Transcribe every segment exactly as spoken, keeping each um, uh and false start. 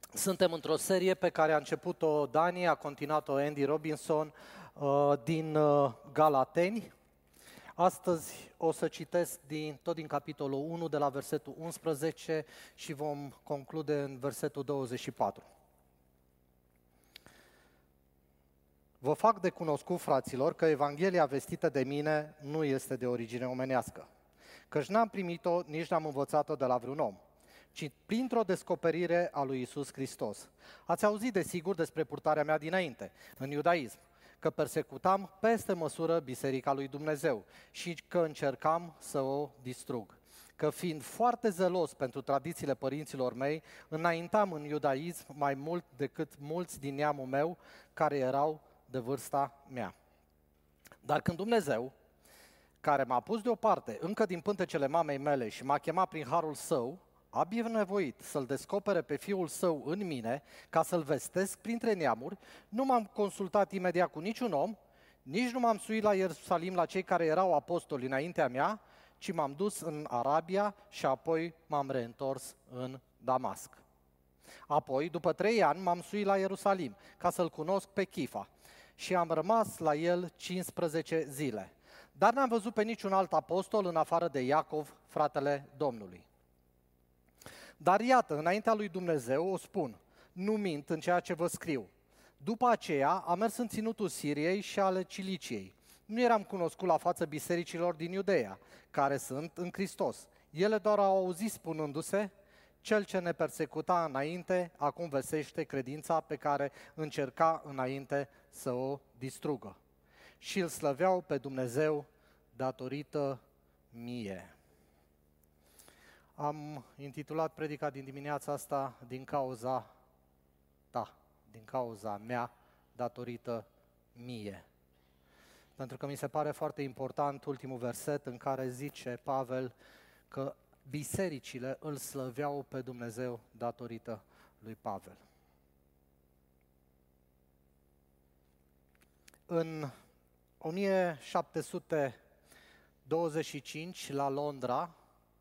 Suntem într-o serie pe care a început-o Dani, a continuat-o Andy Robinson din Galateni. Astăzi o să citesc din, tot din capitolul unu, de la versetul unsprezece și vom conclude în versetul douăzeci și patru. Vă fac de cunoscut, fraților, că Evanghelia vestită de mine nu este de origine omenească, căci n-am primit-o, nici n-am învățat-o de la vreun om, ci printr-o descoperire a lui Iisus Hristos. Ați auzit desigur despre purtarea mea dinainte, în iudaism, că persecutam peste măsură biserica lui Dumnezeu și că încercam să o distrug. Că fiind foarte zelos pentru tradițiile părinților mei, înaintam în iudaism mai mult decât mulți din neamul meu care erau de vârsta mea. Dar când Dumnezeu, care m-a pus deoparte încă din pântecele mamei mele și m-a chemat prin harul său, a binevoit să-L descopere pe Fiul Său în mine, ca să-L vestesc printre neamuri, nu m-am consultat imediat cu niciun om, nici nu m-am suit la Ierusalim la cei care erau apostoli înaintea mea, ci m-am dus în Arabia și apoi m-am reîntors în Damasc. Apoi, după trei ani, m-am suit la Ierusalim, ca să-L cunosc pe Chifa, și am rămas la el cincisprezece zile. Dar n-am văzut pe niciun alt apostol în afară de Iacov, fratele Domnului. Dar iată, înaintea lui Dumnezeu o spun, nu mint în ceea ce vă scriu. După aceea am mers în ținutul Siriei și ale Ciliciei. Nu eram cunoscut la față bisericilor din Iudeea, care sunt în Hristos. Ele doar au auzit spunându-se, cel ce ne persecuta înainte, acum vestește credința pe care încerca înainte să o distrugă. Și îl slăveau pe Dumnezeu datorită mie. Am intitulat predica din dimineața asta din cauza ta, din cauza mea, datorită mie. Pentru că mi se pare foarte important ultimul verset în care zice Pavel că bisericile îl slăveau pe Dumnezeu datorită lui Pavel. În o mie șapte sute douăzeci și cinci, la Londra,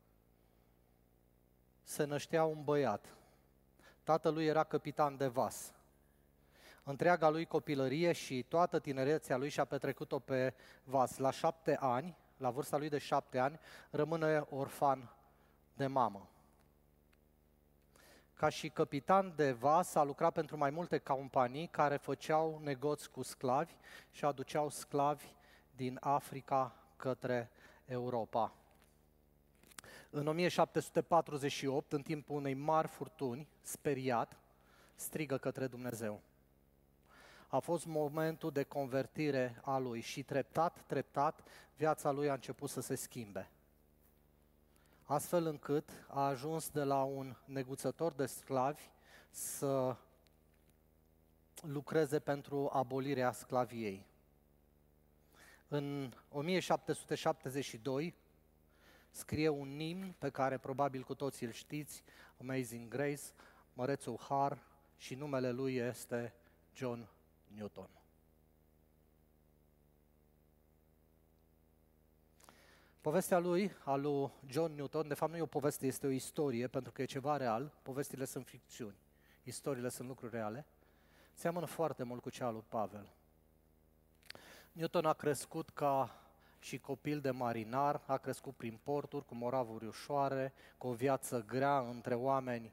se năștea un băiat. Tatălui era capitan de vas. Întreaga lui copilărie și toată tinerețea lui și-a petrecut-o pe vas. La șapte ani, la vârsta lui de șapte ani, rămâne orfan de mamă. Ca și capitan de vas, a lucrat pentru mai multe companii care făceau negoți cu sclavi și aduceau sclavi din Africa către Europa. În o mie șapte sute patruzeci și opt, în timpul unei mari furtuni, speriat, strigă către Dumnezeu. A fost momentul de convertire a lui și treptat, treptat, viața lui a început să se schimbe. Astfel încât a ajuns de la un neguțător de sclavi să lucreze pentru abolirea sclaviei. În o mie șapte sute șaptezeci și doi scrie un imn pe care probabil cu toții îl știți, Amazing Grace, Mărețul Har, și numele lui este John Newton. Povestea lui, a lui John Newton, de fapt nu e o poveste, este o istorie, pentru că e ceva real, povestile sunt ficțiuni, istoriile sunt lucruri reale, seamănă foarte mult cu cea lui Pavel. Newton a crescut ca și copil de marinar, a crescut prin porturi, cu moravuri ușoare, cu o viață grea între oameni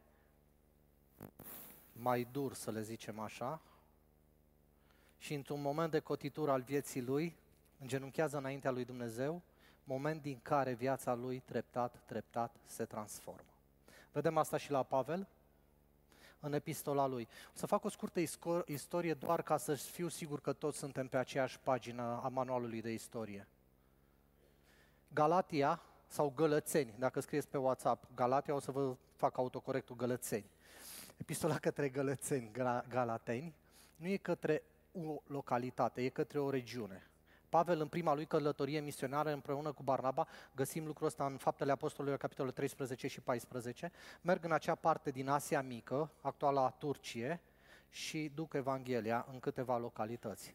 mai dur, să le zicem așa, și într-un moment de cotitură al vieții lui, îngenunchează înaintea lui Dumnezeu, moment din care viața lui treptat, treptat se transformă. Vedem asta și la Pavel, în epistola lui. O să fac o scurtă istorie doar ca să fiu sigur că toți suntem pe aceeași pagină a manualului de istorie. Galatia, sau Gălățeni, dacă scrieți pe WhatsApp Galatia, o să vă fac autocorectul Gălățeni. Epistola către Gălățeni, Galateni, nu e către o localitate, e către o regiune. Pavel, în prima lui călătorie misionară, împreună cu Barnaba, găsim lucrul ăsta în Faptele Apostolilor, capitolul treisprezece și paisprezece, merg în acea parte din Asia Mică, actuala Turcie, și duc Evanghelia în câteva localități.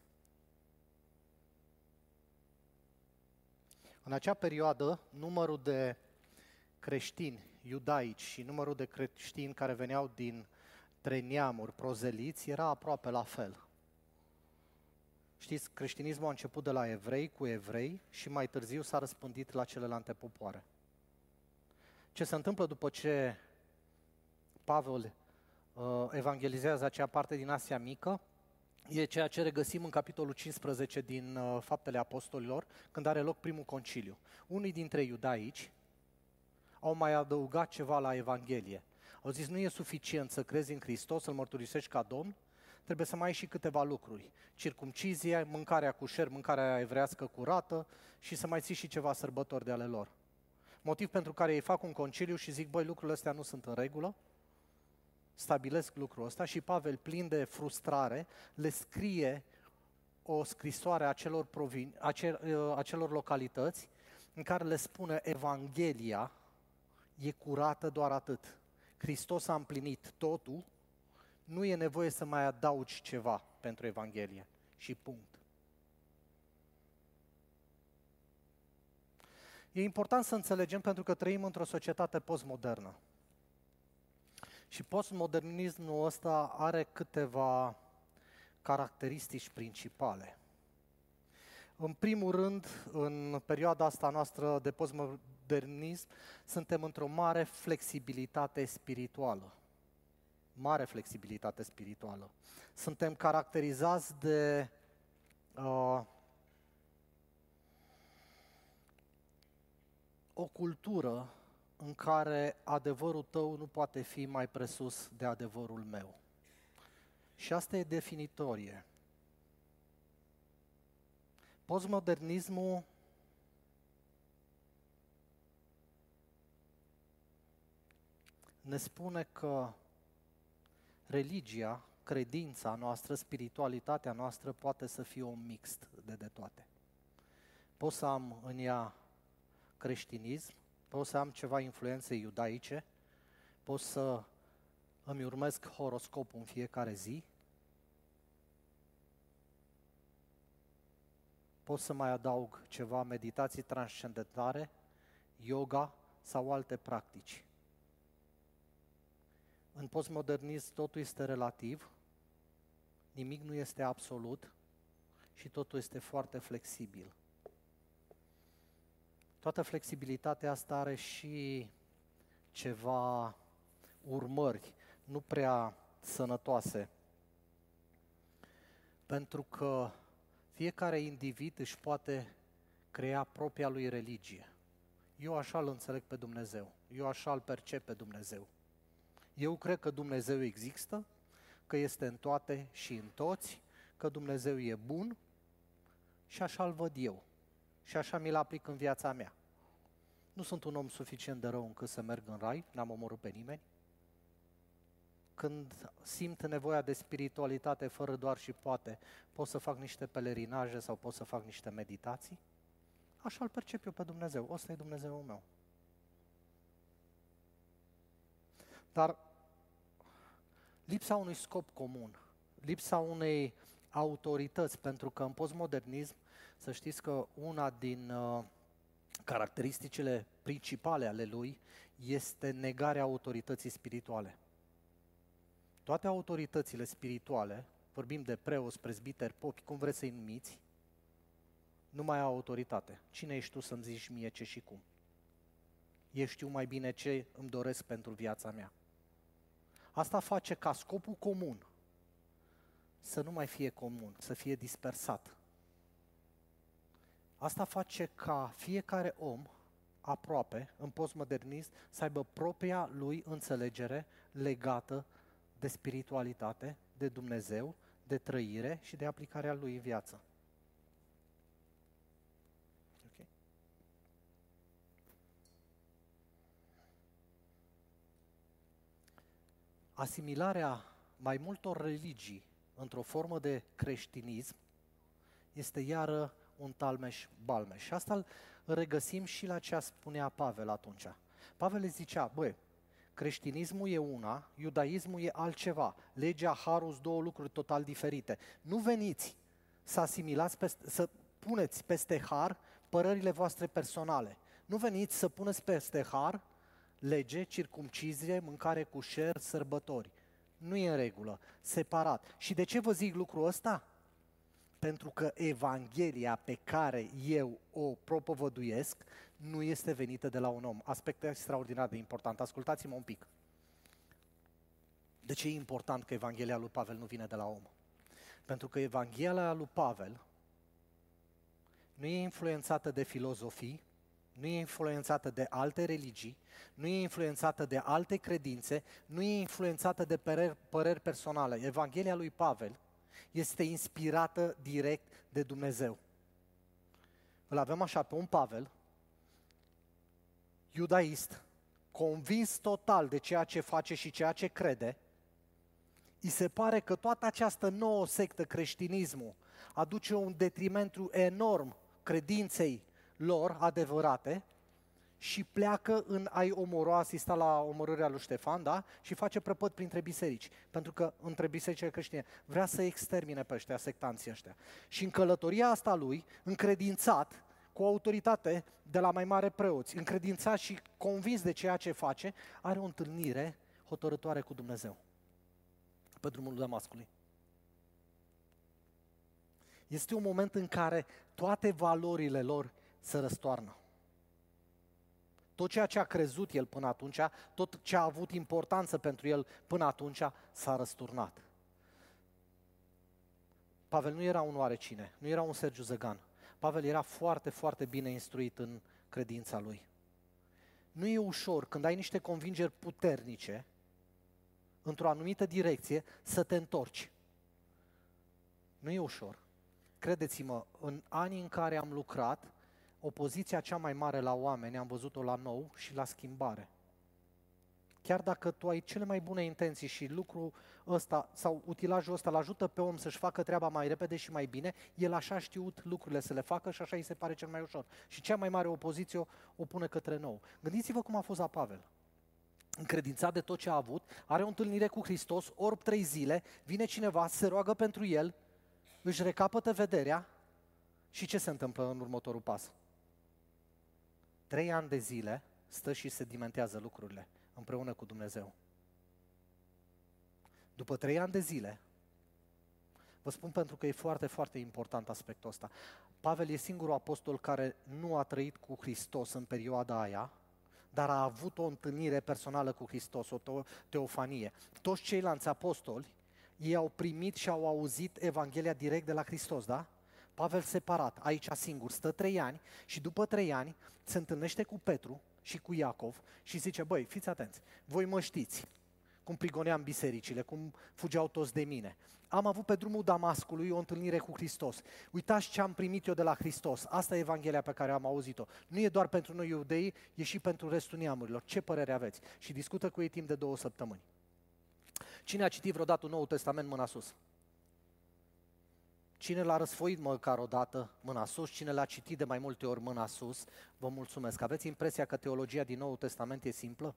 În acea perioadă, numărul de creștini iudaici și numărul de creștini care veneau din între neamuri, prozeliți, era aproape la fel. Știți, creștinismul a început de la evrei cu evrei și mai târziu s-a răspândit la celelalte popoare. Ce se întâmplă după ce Pavel uh, evangelizează acea parte din Asia Mică, e ceea ce regăsim în capitolul cincisprezece din uh, Faptele Apostolilor, când are loc primul conciliu. Unii dintre iudaici au mai adăugat ceva la Evanghelie. Au zis, nu e suficient să crezi în Hristos, să-L mărturisești ca Domn, trebuie să mai ai și câteva lucruri. Circumcizie, mâncarea cușer, mâncarea evrească curată și să mai ții și ceva sărbători de ale lor. Motiv pentru care ei fac un conciliu și zic, băi, lucrurile astea nu sunt în regulă, stabilesc lucrul ăsta și Pavel, plin de frustrare, le scrie o scrisoare acelor, provin, ace, acelor localități în care le spune Evanghelia e curată doar atât. Hristos a împlinit totul, nu e nevoie să mai adaugi ceva pentru Evanghelie și punct. E important să înțelegem pentru că trăim într-o societate postmodernă. Și postmodernismul ăsta are câteva caracteristici principale. În primul rând, în perioada asta noastră de postmodernism, suntem într-o mare flexibilitate spirituală. Mare flexibilitate spirituală. Suntem caracterizați de uh, o cultură în care adevărul tău nu poate fi mai presus de adevărul meu. Și asta e definitorie. Postmodernismul ne spune că religia, credința noastră, spiritualitatea noastră poate să fie un mixt de de toate. Pot să am în ea creștinism, pot să am ceva influențe iudaice, pot să îmi urmesc horoscopul în fiecare zi, pot să mai adaug ceva meditații transcendentare, yoga sau alte practici. În postmodernism totul este relativ, nimic nu este absolut și totul este foarte flexibil. Toată flexibilitatea asta are și ceva urmări nu prea sănătoase, pentru că fiecare individ își poate crea propria lui religie. Eu așa îl înțeleg pe Dumnezeu, eu așa îl percep pe Dumnezeu. Eu cred că Dumnezeu există, că este în toate și în toți, că Dumnezeu e bun și așa îl văd eu. Și așa mi-l aplic în viața mea. Nu sunt un om suficient de rău încât să merg în rai, n-am omorât pe nimeni. Când simt nevoia de spiritualitate fără doar și poate, pot să fac niște pelerinaje sau pot să fac niște meditații. Așa îl percep eu pe Dumnezeu, ăsta e Dumnezeul meu. Dar lipsa unui scop comun, lipsa unei autorități, pentru că în postmodernism, să știți că una din uh, caracteristicile principale ale lui este negarea autorității spirituale. Toate autoritățile spirituale, vorbim de preoți, prezbiteri, popi, cum vreți să-i numiți, nu mai au autoritate. Cine ești tu să-mi zici mie ce și cum? Eu știu mai bine ce îmi doresc pentru viața mea. Asta face ca scopul comun să nu mai fie comun, să fie dispersat. Asta face ca fiecare om, aproape, în postmodernism, să aibă propria lui înțelegere legată de spiritualitate, de Dumnezeu, de trăire și de aplicarea lui în viață. Okay. Asimilarea mai multor religii într-o formă de creștinism este iară un talmeș-balmeș. Și asta îl regăsim și la ce spunea Pavel atunci. Pavel le zicea, băi, creștinismul e una, iudaismul e altceva, legea, harul sunt două lucruri total diferite. Nu veniți să asimilați, peste, să puneți peste har părările voastre personale. Nu veniți să puneți peste har lege, circumcizie, mâncare cușer, sărbători. nu e în regulă, separat. Și de ce vă zic lucrul ăsta? Pentru că Evanghelia pe care eu o propovăduiesc nu este venită de la un om. Aspect extraordinar de important. Ascultați-mă un pic. De ce e important că Evanghelia lui Pavel nu vine de la om? Pentru că Evanghelia lui Pavel nu e influențată de filozofii, nu e influențată de alte religii, nu e influențată de alte credințe, nu e influențată de păreri, păreri personale. Evanghelia lui Pavel este inspirată direct de Dumnezeu. Îl avem așa pe un Pavel, iudaist, convins total de ceea ce face și ceea ce crede. Îi se pare că toată această nouă sectă, creștinismul, aduce un detrimentu enorm credinței lor adevărate și pleacă în a-i omorâ, asista la omorârea lui Ștefan, da? Și face prăpăd printre biserici, pentru că între bisericile creștine vrea să extermine pe ăștia, sectanții ăștia. Și în călătoria asta lui, încredințat, cu autoritate de la mai mare preoți, încredințat și convins de ceea ce face, are o întâlnire hotărătoare cu Dumnezeu pe drumul Damascului. Este un moment în care toate valorile lor se răstoarnă. Tot ceea ce a crezut el până atunci, tot ce a avut importanță pentru el până atunci, s-a răsturnat. Pavel nu era un oarecine, nu era un Sergiu Zăgan. Pavel era foarte, foarte bine instruit în credința lui. Nu e ușor când ai niște convingeri puternice, într-o anumită direcție, să te întorci. Nu e ușor. Credeți-mă, în anii în care am lucrat, opoziția cea mai mare la oameni am văzut-o la nou și la schimbare. Chiar dacă tu ai cele mai bune intenții și lucrul ăsta sau utilajul ăsta îl ajută pe om să-și facă treaba mai repede și mai bine, el așa a știut lucrurile să le facă și așa îi se pare cel mai ușor. Și cea mai mare opoziție o, o pune către nou. Gândiți-vă cum a fost la Pavel. Încredințat de tot ce a avut, are o întâlnire cu Hristos, orb trei zile, vine cineva, se roagă pentru el, își recapătă vederea și ce se întâmplă în următorul pas? Trei ani de zile stă și sedimentează lucrurile împreună cu Dumnezeu. După trei ani de zile, vă spun pentru că e foarte, foarte important aspectul ăsta, Pavel e singurul apostol care nu a trăit cu Hristos în perioada aia, dar a avut o întâlnire personală cu Hristos, o teofanie. Toți ceilalți apostoli, ei au primit și au auzit Evanghelia direct de la Hristos, da? Pavel separat, aici singur, stă trei ani și după trei ani se întâlnește cu Petru și cu Iacov și zice, băi, fiți atenți, voi mă știți cum prigoneam bisericile, cum fugeau toți de mine. Am avut pe drumul Damascului o întâlnire cu Hristos. Uitați ce am primit eu de la Hristos. Asta e Evanghelia pe care am auzit-o. Nu e doar pentru noi iudei, e și pentru restul neamurilor. Ce părere aveți? Și discută cu ei timp de două săptămâni. Cine a citit vreodată Noul Testament, mâna sus? Cine l-a răsfoit măcar o dată, mâna sus? Cine l-a citit de mai multe ori, mâna sus? Vă mulțumesc. Aveți impresia că teologia din Noul Testament e simplă?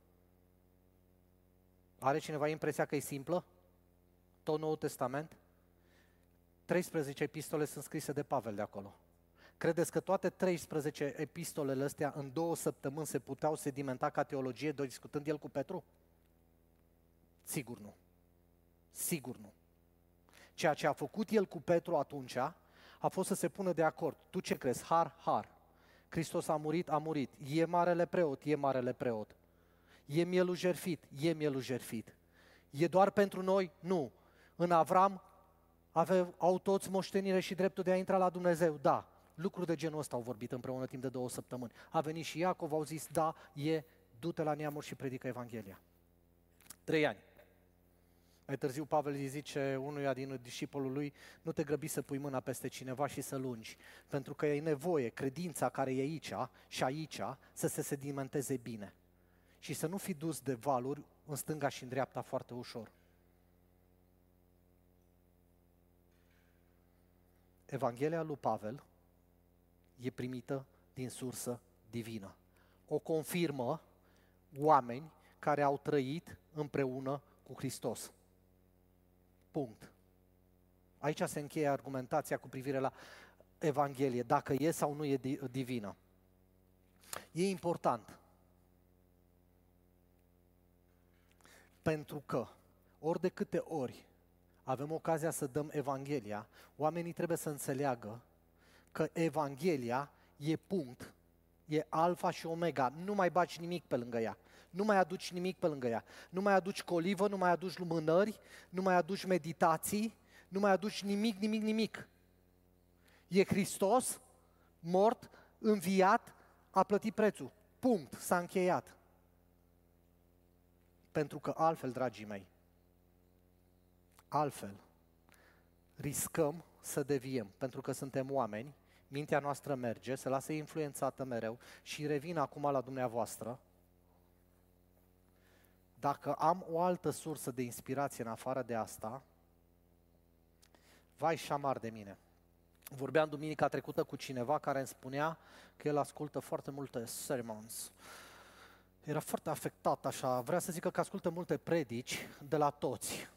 Are cineva impresia că e simplă? Tot Noul Testament? treisprezece epistole sunt scrise de Pavel de acolo. Credeți că toate treisprezece epistolele astea în două săptămâni se puteau sedimenta ca teologie, discutând el cu Petru? Sigur nu. Sigur nu. Ceea ce a făcut el cu Petru atunci a fost să se pună de acord. Tu ce crezi? Har, har. Hristos a murit, a murit. E marele preot, e marele preot. E mielul jertfit, e mielul jertfit. E doar pentru noi? Nu. În Avram ave, au toți moștenire și dreptul de a intra la Dumnezeu? Da. Lucruri de genul ăsta au vorbit împreună timp de două săptămâni. A venit și Iacov, au zis, da, e, du-te la neamuri și predică Evanghelia. Trei ani. Mai târziu Pavel îi zice unuia din discipolul lui, nu te grăbi să pui mâna peste cineva și să lungi, pentru că e nevoie, credința care e aici și aici, să se sedimenteze bine și să nu fi dus de valuri în stânga și în dreapta foarte ușor. Evanghelia lui Pavel e primită din sursă divină. O confirmă oameni care au trăit împreună cu Hristos. Punct. Aici se încheie argumentația cu privire la Evanghelie, dacă e sau nu e divină. E important. Pentru că ori de câte ori avem ocazia să dăm Evanghelia, oamenii trebuie să înțeleagă că Evanghelia e punct, e alfa și omega, nu mai bagi nimic pe lângă ea, nu mai aduci nimic pe lângă ea, nu mai aduci colivă, nu mai aduci lumânări, nu mai aduci meditații, nu mai aduci nimic, nimic, nimic. E Hristos, mort, înviat, a plătit prețul. Punct, s-a încheiat. Pentru că altfel, dragii mei, altfel, riscăm să deviem, pentru că suntem oameni, mintea noastră merge, se lasă influențată mereu și revin acum la dumneavoastră. Dacă am o altă sursă de inspirație în afară de asta, vai șamar de mine. Vorbeam duminica trecută cu cineva care îmi spunea că el ascultă foarte multe sermons. Era foarte afectat așa, vrea să zică că ascultă multe predici de la toți.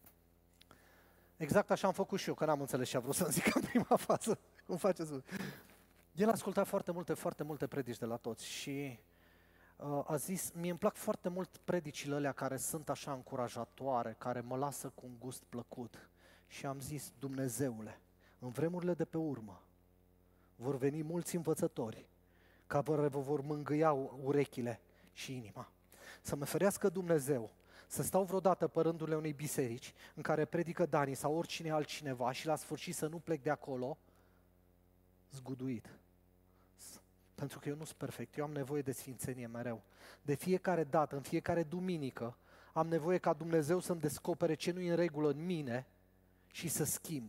Exact așa am făcut și eu, că n-am înțeles ce a vrut să-mi zic în prima fază. Cum faceți? El asculta foarte multe, foarte multe predici de la toți și uh, a zis, mie îmi plac foarte mult predicile alea care sunt așa încurajatoare, care mă lasă cu un gust plăcut. Și am zis, Dumnezeule, în vremurile de pe urmă vor veni mulți învățători care vă vor mângâia urechile și inima. Să mă ferească Dumnezeu să stau vreodată pe rândurile unei biserici în care predică Dani sau oricine altcineva și la sfârșit să nu plec de acolo zguduit. Pentru că eu nu sunt perfect, eu am nevoie de sfințenie mereu. De fiecare dată, în fiecare duminică, am nevoie ca Dumnezeu să-mi descopere ce nu e în regulă în mine și să schimb.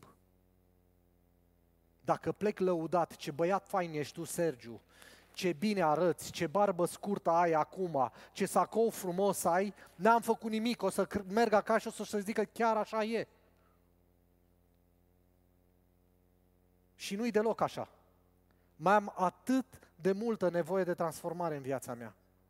Dacă plec lăudat, ce băiat fain ești tu, Sergiu, ce bine arăți, ce barbă scurtă ai acum, ce sacou frumos ai, n-am făcut nimic, o să merg acasă și o să zic că chiar așa e. Și nu-i deloc așa. Mai am atât de multă nevoie de transformare în viața mea.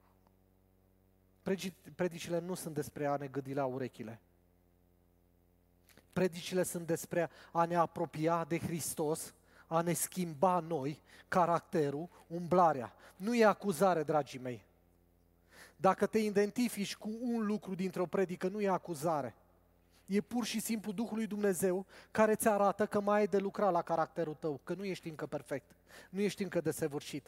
Predicile nu sunt despre a ne gâdila urechile. Predicile sunt despre a ne apropia de Hristos, a ne schimba noi caracterul, umblarea. Nu e acuzare, dragii mei. Dacă te identifici cu un lucru dintr-o predică, nu e acuzare. E pur și simplu Duhul lui Dumnezeu care ți arată că mai ai de lucrat la caracterul tău, că nu ești încă perfect, nu ești încă desăvârșit.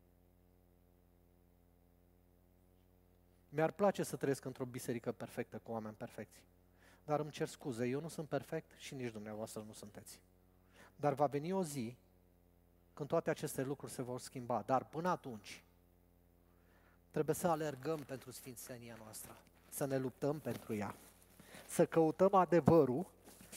Mi-ar place să trăiesc într-o biserică perfectă cu oameni perfecți, dar îmi cer scuze, eu nu sunt perfect și nici dumneavoastră nu sunteți. Dar va veni o zi când toate aceste lucruri se vor schimba, dar până atunci trebuie să alergăm pentru sfințenia noastră, să ne luptăm pentru ea, să căutăm adevărul,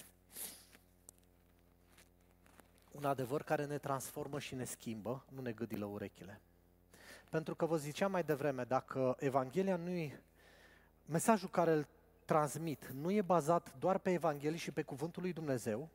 un adevăr care ne transformă și ne schimbă, nu ne gâdilă urechile. Pentru că vă ziceam mai devreme, dacă Evanghelia nu e, mesajul care îl transmit nu e bazat doar pe Evanghelie și pe cuvântul lui Dumnezeu,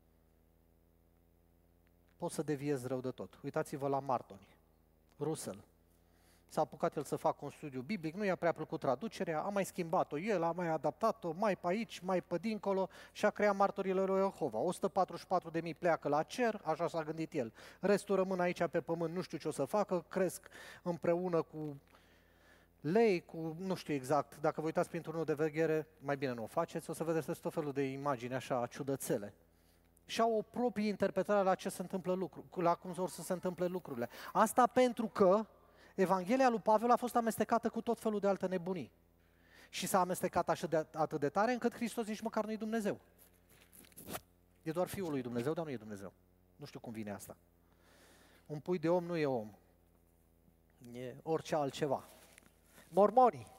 poți să deviezi rău de tot. Uitați-vă la martoni. Russell. S-a apucat el să facă un studiu biblic, nu i-a prea plăcut traducerea, a mai schimbat-o el, a mai adaptat-o, mai pe aici, mai pe dincolo și a creat martorile lui Jehova. o sută patruzeci și patru de mii pleacă la cer, așa s-a gândit el. Restul rămân aici pe pământ, nu știu ce o să facă, cresc împreună cu lei, cu nu știu exact, dacă vă uitați printr-un nou de veghere, mai bine nu o faceți, o să vedeți tot felul de imagini așa ciudățele. Și au o proprie interpretare la ce se întâmplă lucru, la cum vor să se întâmple lucrurile. Asta pentru că Evanghelia lui Pavel a fost amestecată cu tot felul de alte nebunii. Și s-a amestecat așa de, atât de tare încât Hristos nici măcar nu-i Dumnezeu. E doar Fiul lui Dumnezeu, dar nu e Dumnezeu. Nu știu cum vine asta. Un pui de om nu e om. E orice altceva. Mormonii.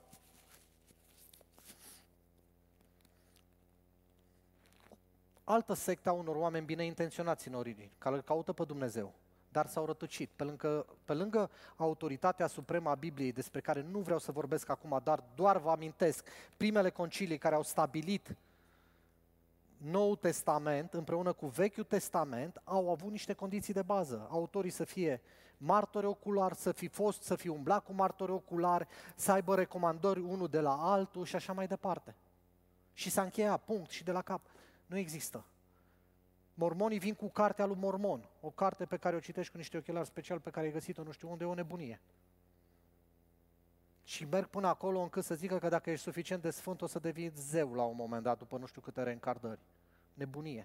Altă sectă a unor oameni bine intenționați în origini, care îl caută pe Dumnezeu, dar s-au rătăcit. Pe lângă, pe lângă autoritatea supremă a Bibliei, despre care nu vreau să vorbesc acum, dar doar vă amintesc, primele concilii care au stabilit Noul Testament, împreună cu Vechiul Testament, au avut niște condiții de bază. Autorii să fie martori oculari, să fi fost, să fi umblat cu martori oculari, să aibă recomandări unul de la altul și așa mai departe. Și s-a încheiat, punct, și de la cap. Nu există. Mormonii vin cu cartea lui Mormon, o carte pe care o citești cu niște ochelari special pe care ai găsit-o nu știu unde, e o nebunie. Și merg până acolo încât să zică că dacă ești suficient de sfânt o să devii zeu la un moment dat, după nu știu câte reîncarnări. Nebunie.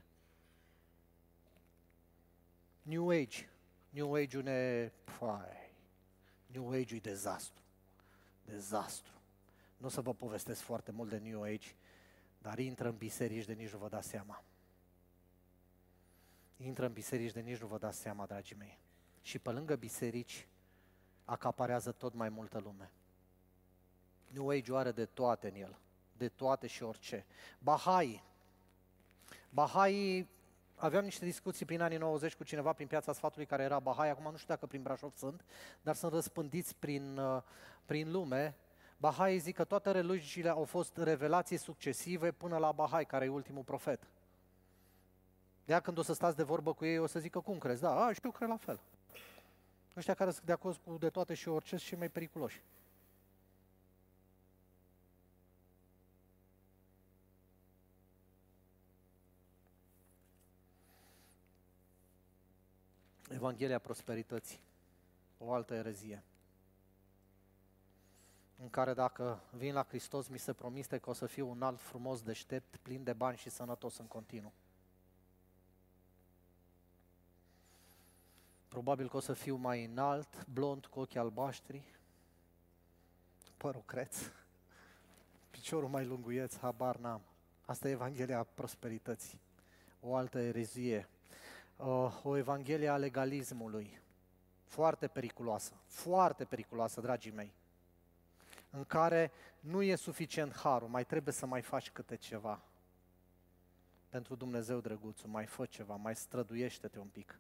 New Age. New Age-ul ne... Păi, New Age-ul e dezastru. Dezastru. Nu o să vă povestesc foarte mult de New Age, dar intră în biserici de nici nu vă dați seama. Intră în biserici de nici nu vă dați seama, dragii mei. Și pe lângă biserici acaparează tot mai multă lume. New Age-ul are de toate în el. De toate și orice. Bahai. Bahai, aveam niște discuții prin anii nouăzeci cu cineva prin Piața Sfatului care era Bahai, acum nu știu dacă prin Brașov sunt, dar sunt răspândiți prin, prin lume. Bahai zic că toate religiile au fost revelații succesive până la Bahai, care e ultimul profet. De-aia când o să stați de vorbă cu ei, o să zică, cum crezi? Da, a, știu că e la fel. Ăștia care sunt de acord cu de toate și orice sunt și mai periculoși. Evanghelia prosperității, o altă erezie, în care dacă vin la Hristos, mi se promite că o să fiu un alt frumos, deștept, plin de bani și sănătos în continuu. Probabil că o să fiu mai înalt, blond, cu ochii albaștri, părul creț, piciorul mai lunguieț, habar n-am. Asta e Evanghelia prosperității, o altă erezie. O evanghelie a legalismului, foarte periculoasă, foarte periculoasă, dragii mei, în care nu e suficient harul, mai trebuie să mai faci câte ceva. Pentru Dumnezeu, drăguțul, mai fă ceva, mai străduiește-te un pic.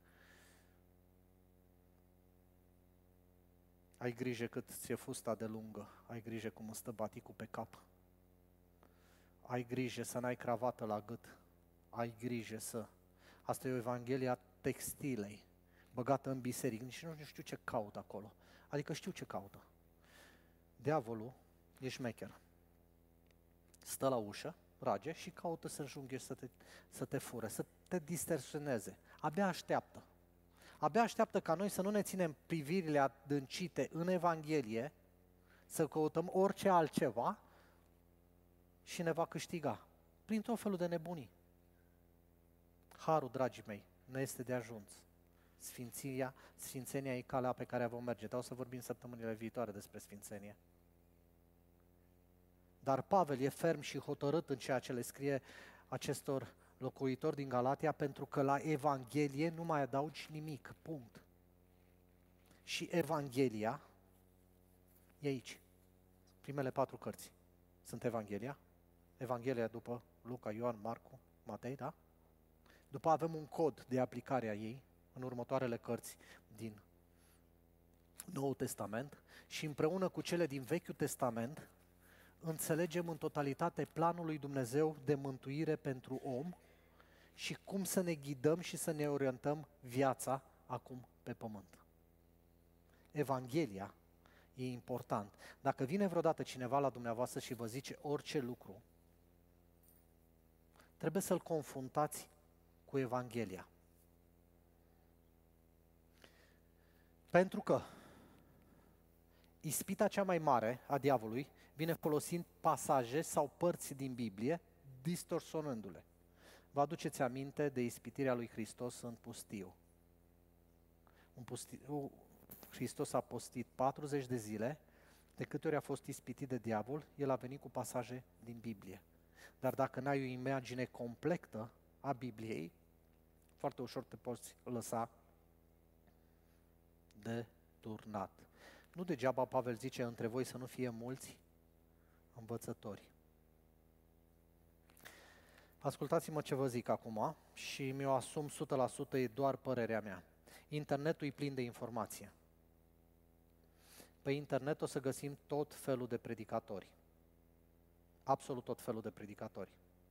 Ai grijă cât ți-e fusta de lungă, ai grijă cum îți stă baticul pe cap, ai grijă să n-ai cravată la gât, ai grijă să... Asta e o evanghelie a textilei, băgată în biserică, nici nu știu ce caută acolo. Adică știu ce caută. Diavolul e șmecher. Stă la ușă, rage și caută să înjunghe, să te, să te fure, să te distorsioneze. Abia așteaptă. Abia așteaptă ca noi să nu ne ținem privirile adâncite în Evanghelie, să căutăm orice altceva și ne va câștiga prin tot felul de nebunii. Harul, dragii mei, ne este de ajuns. Sfinția, sfințenia e calea pe care vom merge. Dar o să vorbim săptămânile viitoare despre sfințenie. Dar Pavel e ferm și hotărât în ceea ce le scrie acestor locuitori din Galatia, pentru că la Evanghelie nu mai adaugi nimic. Punct. Și Evanghelia e aici. Primele patru cărți sunt Evanghelia. Evanghelia după Luca, Ioan, Marcu, Matei, da? După avem un cod de aplicare a ei în următoarele cărți din Noul Testament și împreună cu cele din Vechiul Testament înțelegem în totalitate planul lui Dumnezeu de mântuire pentru om și cum să ne ghidăm și să ne orientăm viața acum pe pământ. Evanghelia e important. Dacă vine vreodată cineva la dumneavoastră și vă zice orice lucru, trebuie să-l confruntați cu Evanghelia. Pentru că ispita cea mai mare a diavolului vine folosind pasaje sau părți din Biblie, distorsionându-le. Vă aduceți aminte de ispitirea lui Hristos în pustiu. Un pustiu Hristos a postit patruzeci de zile, de câte ori a fost ispitit de diavol, el a venit cu pasaje din Biblie. Dar dacă n-ai o imagine completă a Bibliei, foarte ușor te poți lăsa de turnat. Nu degeaba Pavel zice între voi să nu fie mulți învățători. Ascultați-mă ce vă zic acum și mi-o asum o sută la sută, e doar părerea mea. Internetul e plin de informație. Pe internet o să găsim tot felul de predicatori. Absolut tot felul de predicatori.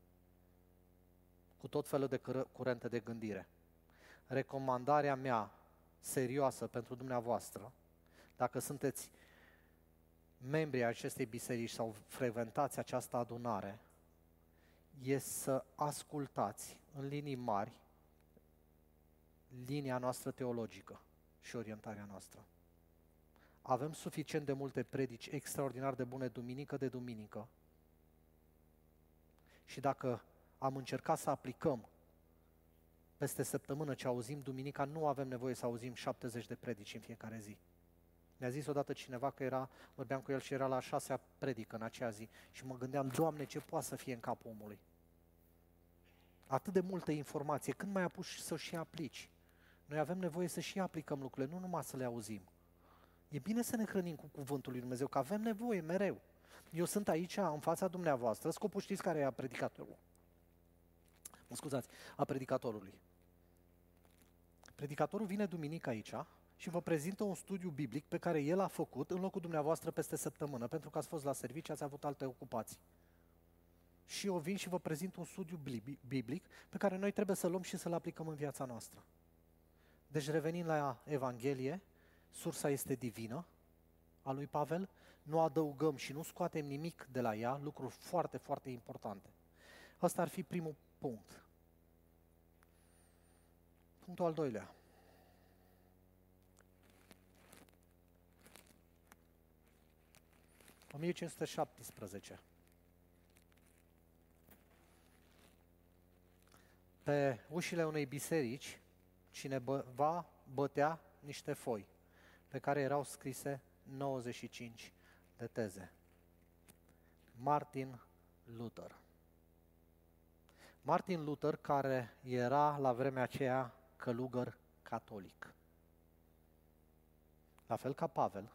Cu tot felul de curente de gândire. Recomandarea mea serioasă pentru dumneavoastră, dacă sunteți membri ai acestei biserici sau frecventați această adunare, e să ascultați în linii mari linia noastră teologică și orientarea noastră. avem suficient de multe predici extraordinar de bune duminică de duminică. Și dacă am încercat să aplicăm peste săptămână ce auzim duminica, nu avem nevoie să auzim șaptezeci de predici în fiecare zi. Mi-a zis odată cineva că era, vorbeam cu el și era la a șasea predică în acea zi și mă gândeam, Doamne, ce poate să fie în capul omului? Atât de multă informație, când mai apuci să și aplici? Noi avem nevoie să și aplicăm lucrurile, nu numai să le auzim. E bine să ne hrănim cu cuvântul lui Dumnezeu, că avem nevoie mereu. Eu sunt aici, în fața dumneavoastră, scopul știți care e a predicatorului? Mă scuzați, a predicatorului. Predicatorul vine duminică aici și vă prezintă un studiu biblic pe care el a făcut în locul dumneavoastră peste săptămână, pentru că ați fost la serviciu, ați avut alte ocupații. Și eu vin și vă prezint un studiu biblic pe care noi trebuie să luăm și să-l aplicăm în viața noastră. Deci revenind la Evanghelie, sursa este divină a lui Pavel, nu adăugăm și nu scoatem nimic de la ea, lucruri foarte, foarte importante. Ăsta ar fi primul punct. Punctul al doilea. o mie cinci sute șaptesprezece. Pe ușile unei biserici, cineva bătea niște foi pe care erau scrise nouăzeci și cinci de teze. Martin Luther. Martin Luther, care era la vremea aceea călugăr catolic. La fel ca Pavel,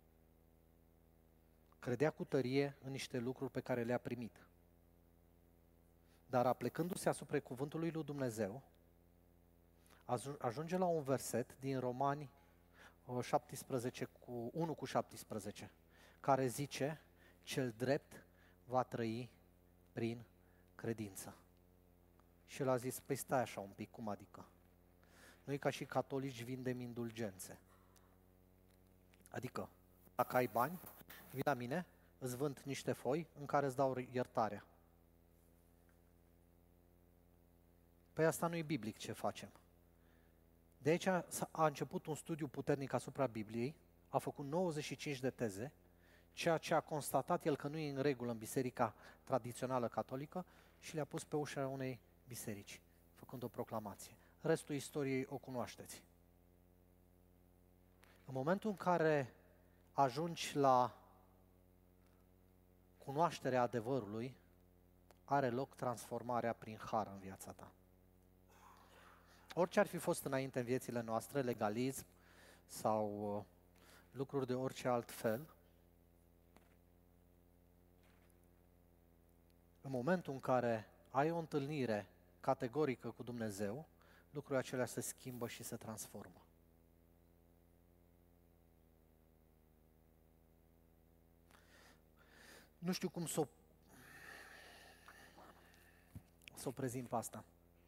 credea cu tărie în niște lucruri pe care le-a primit. Dar aplecându-se asupra cuvântului lui Dumnezeu, ajunge la un verset din Romani șaptesprezece cu unu cu șaptesprezece, care zice: cel drept va trăi prin credință. Și el a zis: păi stai așa un pic, cum adică? Noi ca și catolici vindem indulgențe. Adică, dacă ai bani, vii la mine, îți vând niște foi în care îți dau iertarea. Păi asta nu e biblic ce facem. De aici a început un studiu puternic asupra Bibliei, a făcut nouăzeci și cinci de teze, ceea ce a constatat el că nu e în regulă în biserica tradițională catolică și le-a pus pe ușa unei biserici, făcând o proclamație. Restul istoriei o cunoașteți. În momentul în care ajungi la cunoașterea adevărului, are loc transformarea prin har în viața ta. Orice ar fi fost înainte în viețile noastre, legalism sau uh, lucruri de orice alt fel, în momentul în care ai o întâlnire categorică cu Dumnezeu, lucrurile acelea se schimbă și se transformă. Nu știu cum să o, să o prezint pe asta.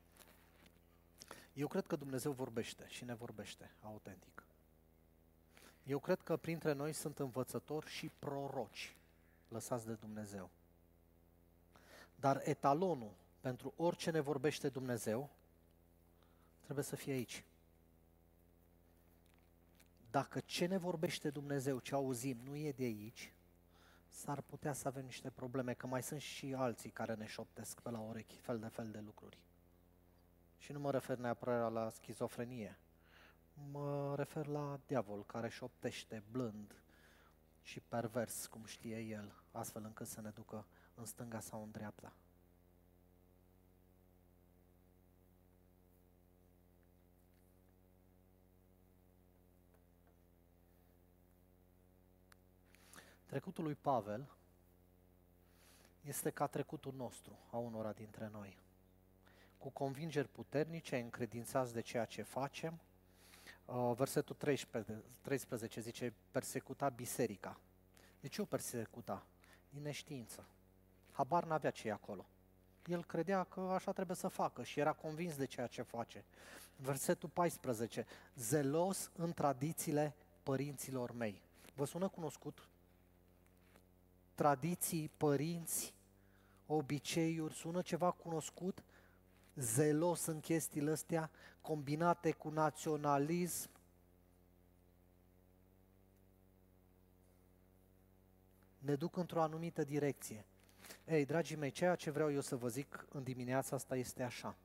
Eu cred că Dumnezeu vorbește și ne vorbește autentic. Eu cred că printre noi sunt învățători și proroci lăsați de Dumnezeu. Dar etalonul pentru orice ne vorbește Dumnezeu trebuie să fie aici. Dacă ce ne vorbește Dumnezeu, ce auzim, nu e de aici, s-ar putea să avem niște probleme, că mai sunt și alții care ne șoptesc pe la urechi fel de fel de lucruri. Și nu mă refer neapărat la schizofrenie, mă refer la diavol care șoptește blând și pervers, cum știe el, astfel încât să ne ducă în stânga sau în dreapta. Trecutul lui Pavel este ca trecutul nostru, a unora dintre noi, cu convingeri puternice, încredințați de ceea ce facem. Versetul treisprezece zice: persecuta biserica. De ce o persecuta? Din neștiință. Habar n-avea ce e acolo. El credea că așa trebuie să facă și era convins de ceea ce face. Versetul paisprezece. Zelos în tradițiile părinților mei. Vă sună cunoscut? Tradiții, părinți, obiceiuri, sună ceva cunoscut? Zelos în chestiile astea, combinate cu naționalism. ne duc într-o anumită direcție. Ei, dragii mei, ceea ce vreau eu să vă zic în dimineața asta este așa.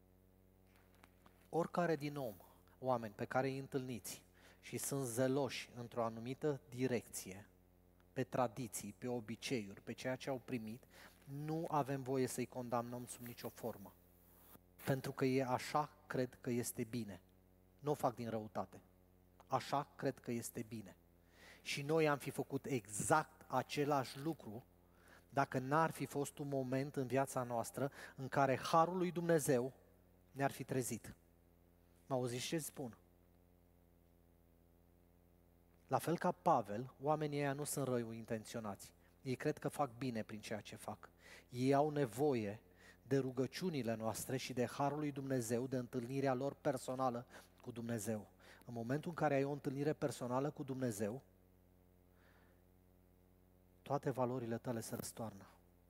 Oricare din om, oameni pe care îi întâlniți și sunt zeloși într-o anumită direcție, pe tradiții, pe obiceiuri, pe ceea ce au primit, nu avem voie să-i condamnăm sub nicio formă. Pentru că e așa, cred că este bine. Nu o fac din răutate. Așa cred că este bine. Și noi am fi făcut exact același lucru dacă n-ar fi fost un moment în viața noastră în care harul lui Dumnezeu ne-ar fi trezit. Mă auziți ce spun? La fel ca Pavel, oamenii ăia nu sunt rău intenționați. Ei cred că fac bine prin ceea ce fac. Ei au nevoie de rugăciunile noastre și de harul lui Dumnezeu, de întâlnirea lor personală cu Dumnezeu. În momentul în care ai o întâlnire personală cu Dumnezeu, toate valorile tale se răstoarnă.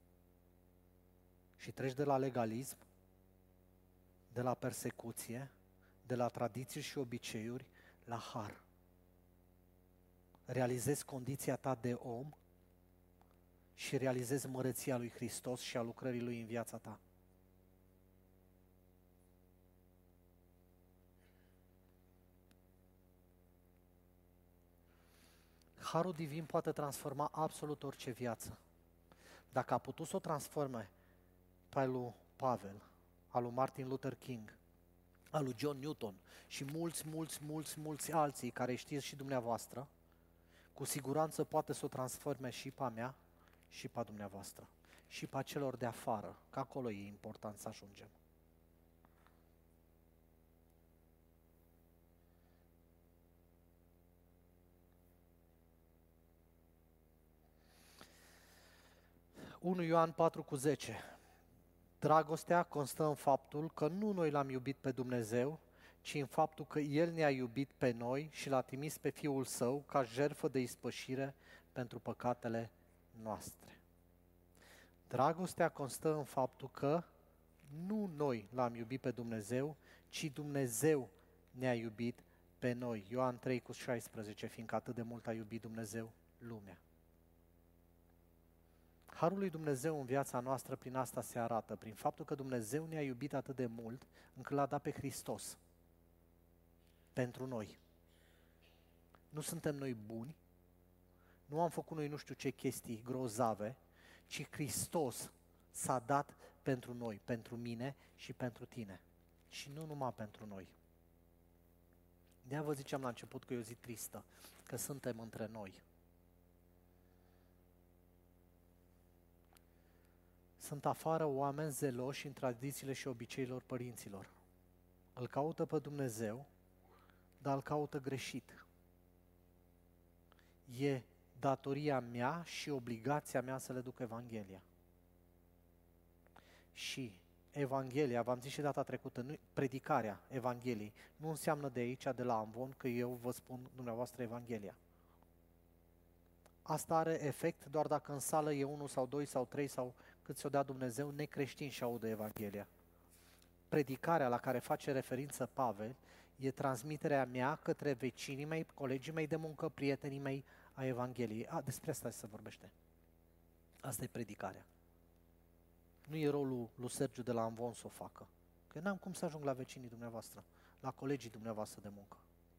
Și treci de la legalism, de la persecuție, de la tradiții și obiceiuri, la har. Realizezi condiția ta de om și realizezi măreția lui Hristos și a lucrării lui în viața ta. Harul divin poate transforma absolut orice viață. Dacă a putut să o transforme pe al lui Pavel, al lui Martin Luther King, al lui John Newton și mulți, mulți, mulți, mulți alții care știți și dumneavoastră, cu siguranță poate să o transforme și pe a mea și pe a dumneavoastră și pe a celor de afară, că acolo e important să ajungem. unu Ioan patru cu zece. Dragostea constă în faptul că nu noi l-am iubit pe Dumnezeu, ci în faptul că El ne-a iubit pe noi și l-a trimis pe Fiul Său ca jertfă de ispășire pentru păcatele noastre. Dragostea constă în faptul că nu noi l-am iubit pe Dumnezeu, ci Dumnezeu ne-a iubit pe noi. Ioan trei cu șaisprezece, fiindcă atât de mult a iubit Dumnezeu lumea. Harul lui Dumnezeu în viața noastră prin asta se arată, prin faptul că Dumnezeu ne-a iubit atât de mult încât l-a dat pe Hristos pentru noi. Nu suntem noi buni, nu am făcut noi nu știu ce chestii grozave, ci Hristos s-a dat pentru noi, pentru mine și pentru tine. Și nu numai pentru noi. De-aia vă ziceam la început că e o zi tristă, că suntem între noi. Sunt afară oameni zeloși în tradițiile și obiceiilor părinților. Îl caută pe Dumnezeu, dar îl caută greșit. E datoria mea și obligația mea să le duc Evanghelia. Și Evanghelia, v-am zis și data trecută, nu, predicarea Evangheliei nu înseamnă de aici, de la Amvon, că eu vă spun dumneavoastră Evanghelia. Asta are efect doar dacă în sală e unul sau doi sau trei sau cât ți-o dea Dumnezeu necreștini și audă Evanghelia. Predicarea la care face referință Pavel e transmiterea mea către vecinii mei, colegii mei de muncă, prietenii mei a Evangheliei. A, despre asta se vorbește. Asta e predicarea. Nu e rolul lui Sergiu de la Amvon să o facă. Că n-am cum să ajung la vecinii dumneavoastră, la colegii dumneavoastră de muncă,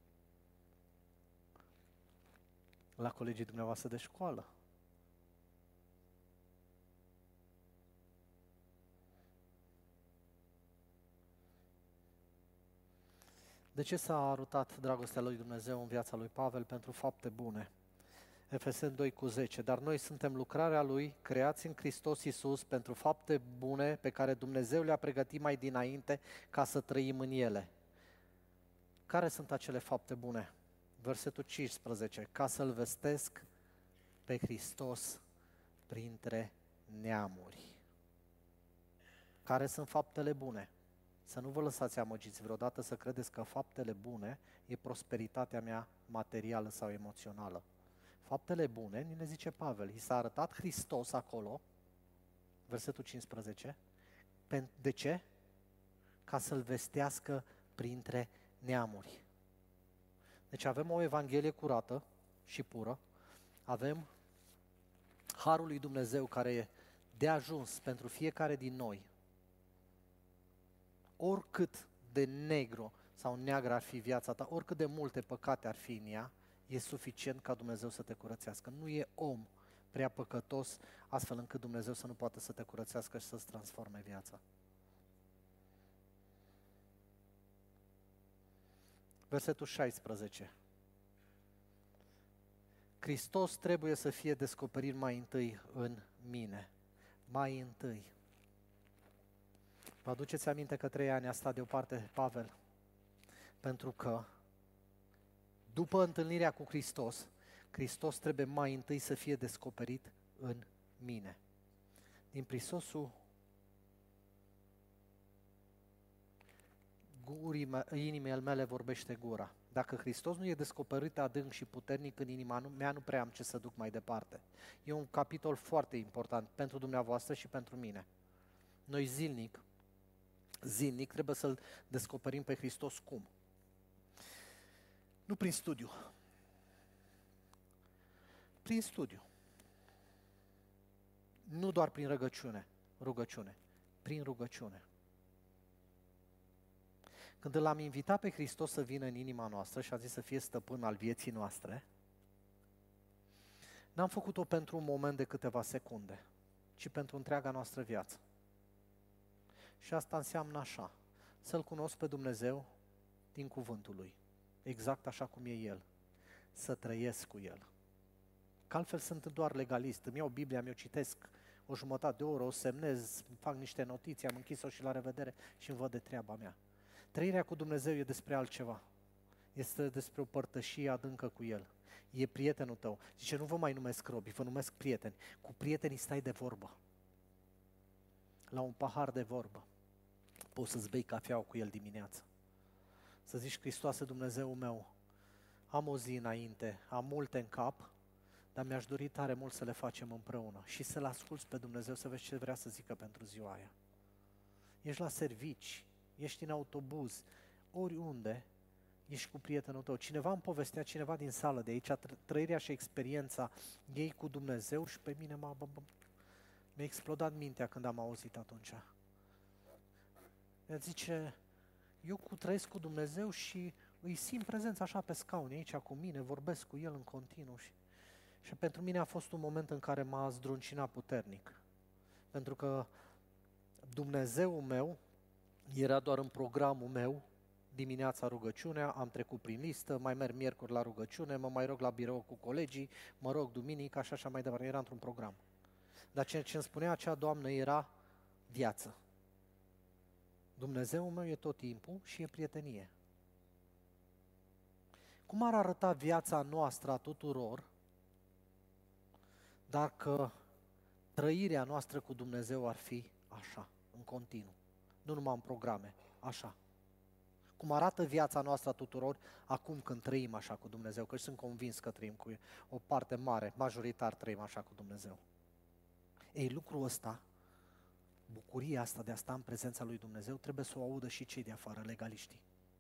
la colegii dumneavoastră de școală. De ce s-a arătat dragostea lui Dumnezeu în viața lui Pavel? Pentru fapte bune. Efeseni doi cu zece. Dar noi suntem lucrarea Lui, creați în Hristos Iisus pentru fapte bune pe care Dumnezeu le-a pregătit mai dinainte ca să trăim în ele. Care sunt acele fapte bune? Versetul cincisprezece. Ca să-L vestesc pe Hristos printre neamuri. Care sunt faptele bune? Să nu vă lăsați amăgiți vreodată să credeți că faptele bune e prosperitatea mea materială sau emoțională. Faptele bune, ni le zice Pavel, i s-a arătat Hristos acolo, versetul cincisprezece, de ce? Ca să-L vestească printre neamuri. Deci avem o Evanghelie curată și pură, avem Harul lui Dumnezeu care e de ajuns pentru fiecare din noi, oricât de negru sau neagră ar fi viața ta, oricât de multe păcate ar fi în ea, e suficient ca Dumnezeu să te curățească. Nu e om prea păcătos astfel încât Dumnezeu să nu poată să te curățească și să-ți transforme viața. Versetul șaisprezece. Hristos trebuie să fie descoperit mai întâi în mine. Mai întâi. Vă aduceți aminte că trei ani a stat deoparte Pavel? Pentru că după întâlnirea cu Hristos, Hristos trebuie mai întâi să fie descoperit în mine. Din prisosul gurii me- inimii mele vorbește gura. Dacă Hristos nu e descoperit adânc și puternic în inima mea, nu prea am ce să duc mai departe. E un capitol foarte important pentru dumneavoastră și pentru mine. Noi zilnic, zilnic trebuie să-L descoperim pe Hristos cum? Nu prin studiu. Prin studiu. Nu doar prin rugăciune, rugăciune, prin rugăciune. Când l-am invitat pe Hristos să vină în inima noastră și a zis să fie stăpân al vieții noastre, n-am făcut-o pentru un moment de câteva secunde, ci pentru întreaga noastră viață. Și asta înseamnă așa, să-L cunosc pe Dumnezeu din cuvântul Lui, exact așa cum e El, să trăiesc cu El. Că altfel sunt doar legalist, îmi iau Biblia, mi-o citesc o jumătate de oră, o semnez, fac niște notiții, am închis-o și la revedere și îmi văd de treaba mea. Trăirea cu Dumnezeu e despre altceva. Este despre o părtășie adâncă cu El. E prietenul tău. Zice, nu vă mai numesc robi, vă numesc prieteni. Cu prietenii stai de vorbă. La un pahar de vorbă. Poți să-ți bei cafeaua cu El dimineața. Să zici, Hristoase Dumnezeul meu, am o zi înainte, am multe în cap, dar mi-aș dori tare mult să le facem împreună și să-L asculți pe Dumnezeu, să vezi ce vrea să zică pentru ziua aia. Ești la servici, ești în autobuz, oriunde, ești cu prietenul tău. Cineva îmi povestea, cineva din sală de aici, trăirea și experiența ei cu Dumnezeu și pe mine m-a, mi-a explodat mintea când am auzit atunci. Mi-a zice, eu cu trăiesc cu Dumnezeu și îi simt prezența așa pe scaun aici cu mine, vorbesc cu El în continuu. Și, și pentru mine a fost un moment în care m-a zdruncinat puternic. Pentru că Dumnezeul meu era doar în programul meu, dimineața rugăciunea, am trecut prin listă, mai merg miercuri la rugăciune, mă mai rog la birou cu colegii, mă rog duminica și așa mai departe, era într-un program. Dar ceea ce îmi spunea acea doamnă era viață. Dumnezeul meu e tot timpul și e prietenie. Cum ar arăta viața noastră a tuturor dacă trăirea noastră cu Dumnezeu ar fi așa, în continuu, nu numai în programe, așa. Cum arată viața noastră a tuturor acum când trăim așa cu Dumnezeu, că sunt convins că trăim cu o parte mare, majoritar trăim așa cu Dumnezeu. Ei, lucrul ăsta, bucuria asta de a sta în prezența lui Dumnezeu, trebuie să o audă și cei de afară, legaliștii.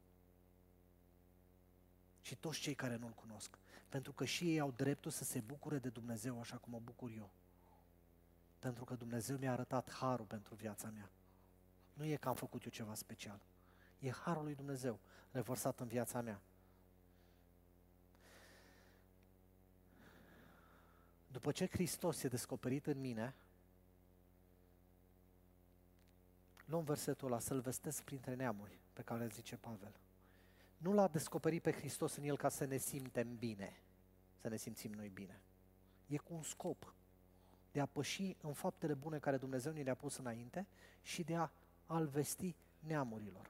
Și toți cei care nu-L cunosc. Pentru că și ei au dreptul să se bucure de Dumnezeu așa cum mă bucur eu. Pentru că Dumnezeu mi-a arătat harul pentru viața mea. Nu e că am făcut eu ceva special. E harul lui Dumnezeu revărsat în viața mea. După ce Hristos e descoperit în mine, luăm versetul ăla, să-L vestesc printre neamuri, pe care îl zice Pavel. Nu l-a descoperit pe Hristos în el ca să ne simtem bine, să ne simțim noi bine. E cu un scop de a păși în faptele bune care Dumnezeu ni le-a pus înainte și de a al vesti neamurilor.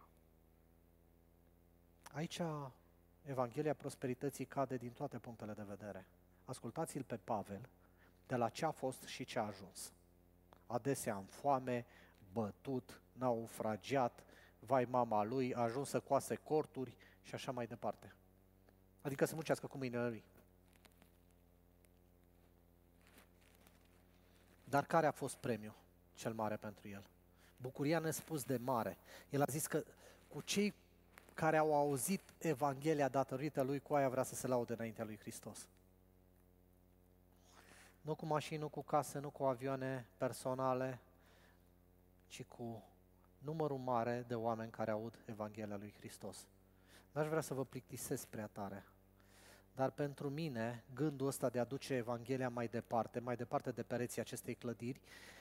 Aici Evanghelia prosperității cade din toate punctele de vedere. Ascultați-l pe Pavel de la ce a fost și ce a ajuns. Adesea în foame, bătut, naufragiat, vai mama lui, a ajuns să coase corturi și așa mai departe. Adică să muncească cu mâinile lui. Dar care a fost premiul cel mare pentru el? Bucuria nespus de mare. El a zis că cu cei care au auzit Evanghelia datorită lui, cu aia vrea să se laude înaintea lui Hristos. Nu cu mașini, nu cu case, nu cu avioane personale, ci cu numărul mare de oameni care aud Evanghelia lui Hristos. N-aș vrea să vă plictisesc prea tare, dar pentru mine gândul ăsta de a duce Evanghelia mai departe, mai departe de pereții acestei clădiri,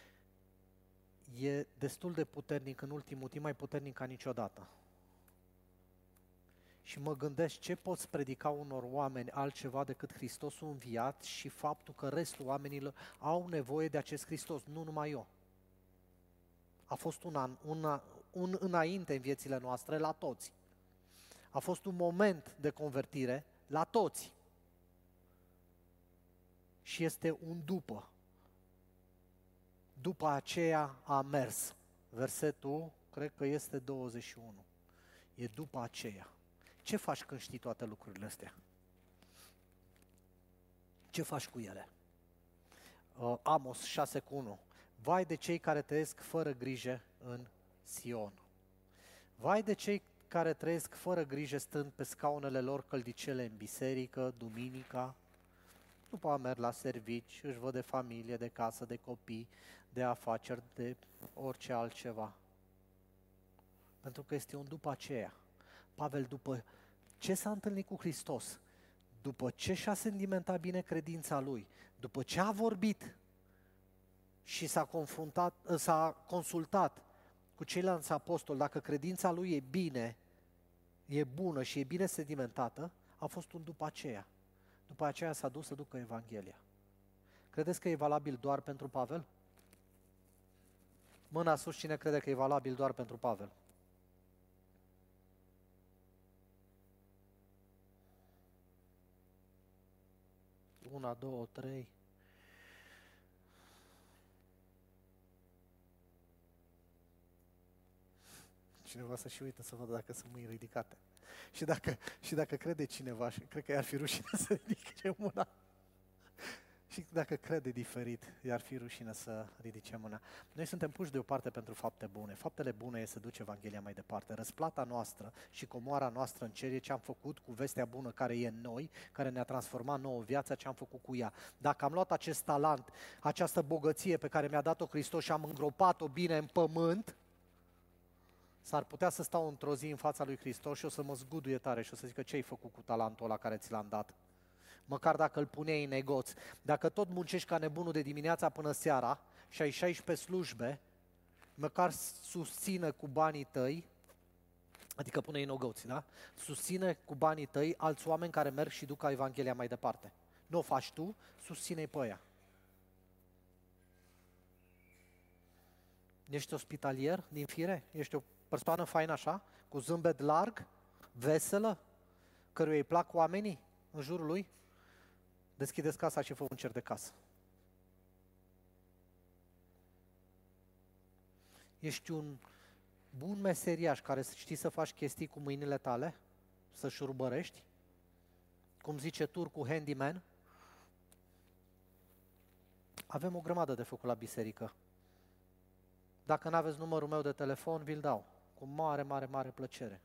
e destul de puternic în ultimul timp, mai puternic ca niciodată. Și mă gândesc ce poți predica unor oameni altceva decât Hristosul înviat și faptul că restul oamenilor au nevoie de acest Hristos, nu numai eu. A fost un, an, un, un înainte în viețile noastre la toți. A fost un moment de convertire la toți. Și este un după. După aceea a mers. Versetul, cred că este douăzeci și unu. E după aceea. Ce faci când știi toate lucrurile astea? Ce faci cu ele? Uh, Amos șase cu unu. Vai de cei care trăiesc fără grijă în Sion. Vai de cei care trăiesc fără grijă stând pe scaunele lor căldicele în biserică, duminica, după a merg la servici, își văd de familie, de casă, de copii, de afaceri, de orice altceva. Pentru că este un după aceea. Pavel, după ce s-a întâlnit cu Hristos, după ce și-a sedimentat bine credința lui, după ce a vorbit și s-a confruntat, s-a consultat cu ceilalți apostoli, dacă credința lui e bine, e bună și e bine sedimentată, a fost un după aceea. După aceea s-a dus să ducă Evanghelia. Credeți că e valabil doar pentru Pavel? Mâna sus, cine crede că e valabil doar pentru Pavel? Una, două, trei. Cineva să și uită să vadă dacă sunt mâini ridicate. Și dacă, și dacă crede cineva, și cred că i-ar fi rușine să ridice mâna. Și dacă crede diferit, i-ar fi rușine să ridice mâna. Noi suntem puși deoparte pentru fapte bune. Faptele bune e să duce Evanghelia mai departe. Răsplata noastră și comoara noastră în cer e ce am făcut cu vestea bună care e în noi, care ne-a transformat nouă viața, ce am făcut cu ea. Dacă am luat acest talent, această bogăție pe care mi-a dat-o Hristos și am îngropat-o bine în pământ, s-ar putea să stau într-o zi în fața lui Hristos și o să mă zguduie tare și o să zică ce ai făcut cu talentul ăla care ți l-am dat. Măcar dacă îl puneai în negoț. Dacă tot muncești ca nebunul de dimineața până seara și ai șaisprezece slujbe, măcar susține cu banii tăi, adică pune-i în negoț, da? Susține cu banii tăi alți oameni care merg și duc Evanghelia mai departe. Nu o faci tu, susține-i pe ăia. Ești ospitalier din fire? Ești o persoană faină așa, cu zâmbet larg, veselă, căruia îi plac oamenii în jurul lui? Deschideți casa și fă un cer de casă. Ești un bun meseriaș care știi să faci chestii cu mâinile tale, să șurubărești, cum zice turcul handyman. Avem o grămadă de făcut la biserică. Dacă nu aveți numărul meu de telefon, vi-l dau. Cu mare, mare, mare plăcere.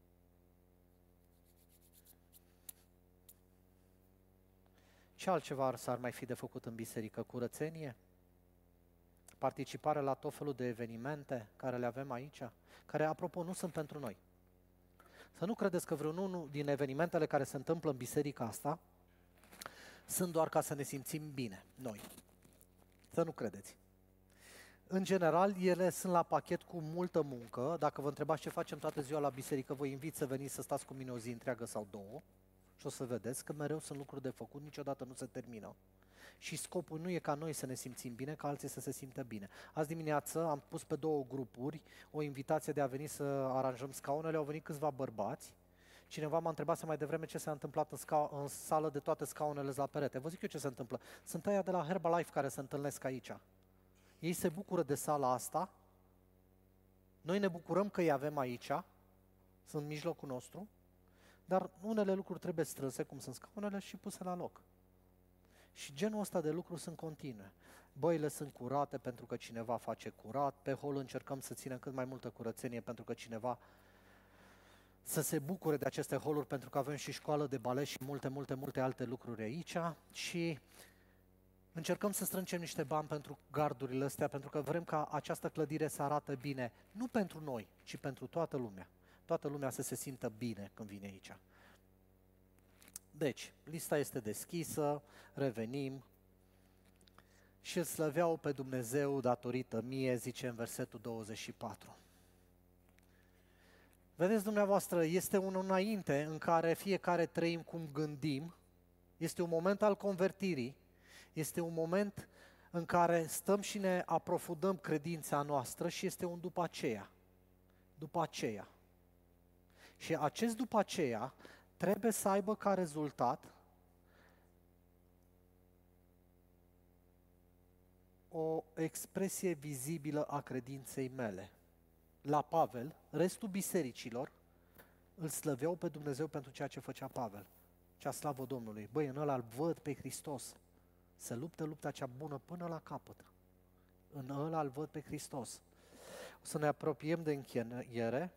Ce altceva s-ar mai fi de făcut în biserică? Curățenie? Participare la tot felul de evenimente care le avem aici? Care, apropo, nu sunt pentru noi. Să nu credeți că vreunul din evenimentele care se întâmplă în biserica asta sunt doar ca să ne simțim bine, noi. Să nu credeți. În general, ele sunt la pachet cu multă muncă. Dacă vă întrebați ce facem toată ziua la biserică, vă invit să veniți să stați cu mine o zi întreagă sau două și o să vedeți că mereu sunt lucruri de făcut, niciodată nu se termină. Și scopul nu e ca noi să ne simțim bine, ca alții să se simtă bine. Azi dimineață am pus pe două grupuri o invitație de a veni să aranjăm scaunele, au venit câțiva bărbați. Cineva m-a întrebat mai devreme ce s-a întâmplat în, sca- în sală de toate scaunele la perete. Vă zic eu ce se întâmplă. Sunt aia de la Herbalife care se întâlnesc aici. Ei se bucură de sala asta, noi ne bucurăm că îi avem aici, sunt în mijlocul nostru, dar unele lucruri trebuie strânse, cum sunt scaunele, și puse la loc. Și genul ăsta de lucruri sunt continue. Băile sunt curate pentru că cineva face curat, pe hol încercăm să ținem cât mai multă curățenie pentru că cineva să se bucure de aceste holuri, pentru că avem și școală de balet și multe, multe, multe alte lucruri aici. Și Încercăm să strângem niște bani pentru gardurile astea, pentru că vrem ca această clădire să arată bine, nu pentru noi, ci pentru toată lumea. Toată lumea să se simtă bine când vine aici. Deci, lista este deschisă, revenim. Și îl slăveau pe Dumnezeu datorită mie, zice în versetul douăzeci și patru. Vedeți dumneavoastră, este un înainte în care fiecare trăim cum gândim, este un moment al convertirii, este un moment în care stăm și ne aprofundăm credința noastră și este un după aceea. După aceea. Și acest după aceea trebuie să aibă ca rezultat o expresie vizibilă a credinței mele. La Pavel, restul bisericilor îl slăveau pe Dumnezeu pentru ceea ce făcea Pavel. Cea slavă Domnului. Băi, în ăla îl văd pe Hristos. Se luptă lupta cea bună până la capăt. În ăla îl văd pe Hristos. O să ne apropiem de încheiere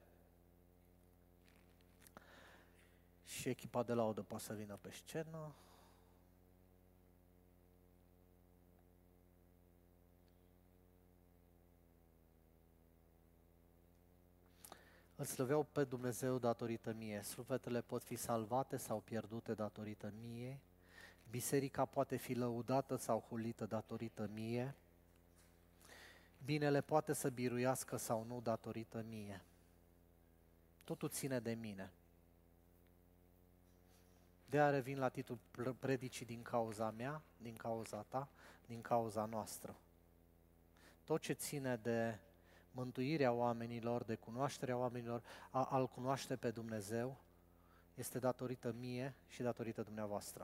și echipa de laudă poate să vină pe scenă. Îl slăveau pe Dumnezeu datorită mie. Sufletele pot fi salvate sau pierdute datorită mie. Biserica poate fi lăudată sau hulită datorită mie. Binele poate să biruiască sau nu datorită mie. Totul ține de mine. De-aia revin la titlul predicii din cauza mea, din cauza ta, din cauza noastră. Tot ce ține de mântuirea oamenilor, de cunoașterea oamenilor, a, a-L cunoaște pe Dumnezeu, este datorită mie și datorită dumneavoastră.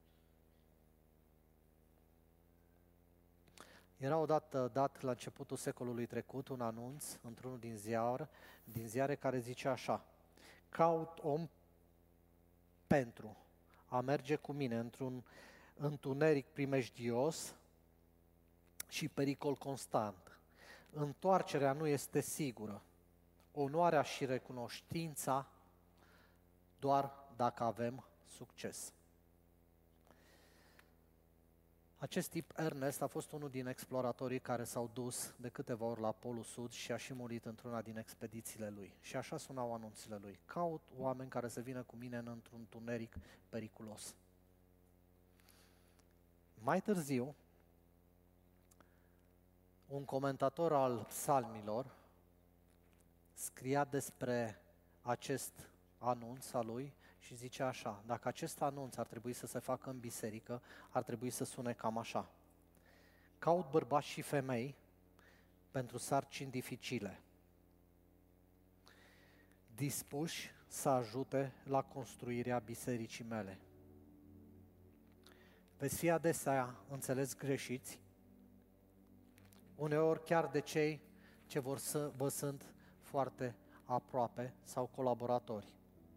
Era odată dat la începutul secolului trecut un anunț într-unul din ziar, din ziare care zice așa: caut om pentru a merge cu mine într-un întuneric primejdios și pericol constant. Întoarcerea nu este sigură. Onoarea și recunoștința doar dacă avem succes. Acest tip, Ernest, a fost unul din exploratorii care s-au dus de câteva ori la Polul Sud și a și murit într-una din expedițiile lui. Și așa sunau anunțile lui: caut oameni care să vină cu mine într-un întuneric periculos. Mai târziu, un comentator al psalmilor scria despre acest anunț al lui și zicea așa: dacă acest anunț ar trebui să se facă în biserică, ar trebui să sune cam așa: caut bărbați și femei pentru sarcini dificile, dispuși să ajute la construirea bisericii mele. Veți fi adesea înțeles greșiți, uneori chiar de cei ce vor să vă sunt foarte aproape sau colaboratori.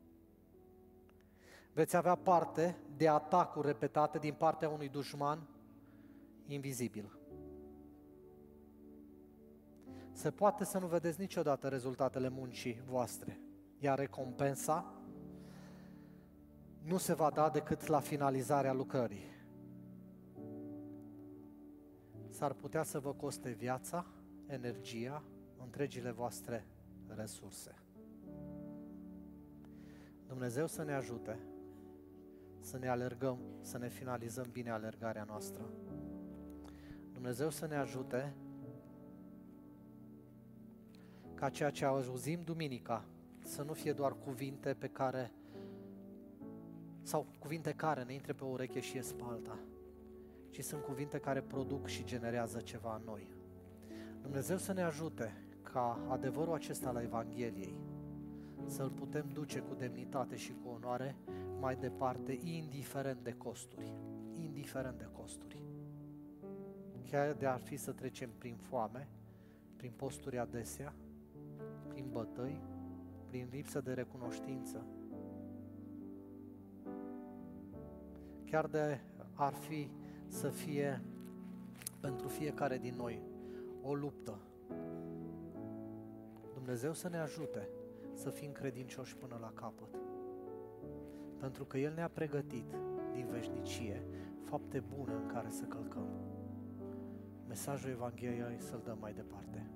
Veți avea parte de atacuri repetate din partea unui dușman invizibil. Se poate să nu vedeți niciodată rezultatele muncii voastre, iar recompensa nu se va da decât la finalizarea lucrării. S-ar putea să vă coste viața, energia, întregile voastre resurse. Dumnezeu să ne ajute să ne alergăm, să ne finalizăm bine alergarea noastră. Dumnezeu să ne ajute ca ceea ce auzim duminica să nu fie doar cuvinte pe care, sau cuvinte care ne intre pe o ureche și ies pe alta, ci sunt cuvinte care produc și generează ceva în noi. Dumnezeu să ne ajute ca adevărul acesta al Evangheliei să-l putem duce cu demnitate și cu onoare mai departe, indiferent de costuri, indiferent de costuri. Chiar de ar fi să trecem prin foame, prin posturi adesea, prin bătăi, prin lipsă de recunoștință. Chiar de ar fi să fie pentru fiecare din noi o luptă. Dumnezeu să ne ajute să fim credincioși până la capăt. Pentru că El ne-a pregătit din veșnicie fapte bune în care să călcăm. Mesajul Evangheliei să-l dăm mai departe.